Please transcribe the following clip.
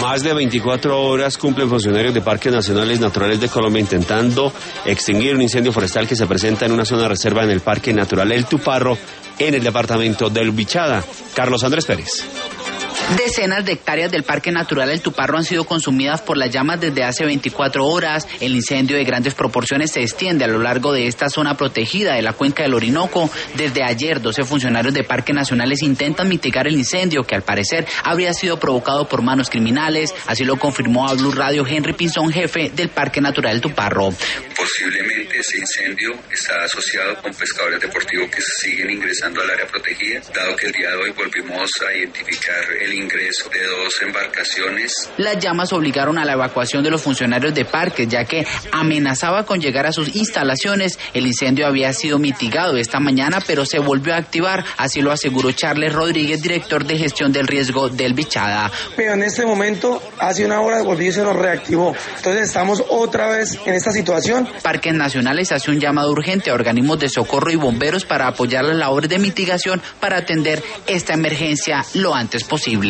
Más de 24 horas cumplen funcionarios de Parques Nacionales Naturales de Colombia intentando extinguir un incendio forestal que se presenta en una zona de reserva en el Parque Natural El Tuparro, en el departamento del Bichada. Carlos Andrés Pérez. Decenas de hectáreas del Parque Natural El Tuparro han sido consumidas por las llamas desde hace 24 horas. El incendio de grandes proporciones se extiende a lo largo de esta zona protegida de la cuenca del Orinoco. Desde ayer, 12 funcionarios de parques nacionales intentan mitigar el incendio, que al parecer habría sido provocado por manos criminales. Así lo confirmó a Blue Radio Henry Pinzón, jefe del Parque Natural El Tuparro. Posiblemente ese incendio está asociado con pescadores deportivos que siguen ingresando al área protegida, dado que el día de hoy volvimos a identificar el ingreso de 2 embarcaciones. Las llamas obligaron a la evacuación de los funcionarios de parques, ya que amenazaba con llegar a sus instalaciones. El incendio había sido mitigado esta mañana, pero se volvió a activar, así lo aseguró Charles Rodríguez, director de gestión del riesgo del Bichada. Pero en este momento, hace una hora volvió y se nos reactivó. Entonces estamos otra vez en esta situación. Parques Nacionales hace un llamado urgente a organismos de socorro y bomberos para apoyar las labores de mitigación para atender esta emergencia lo antes posible.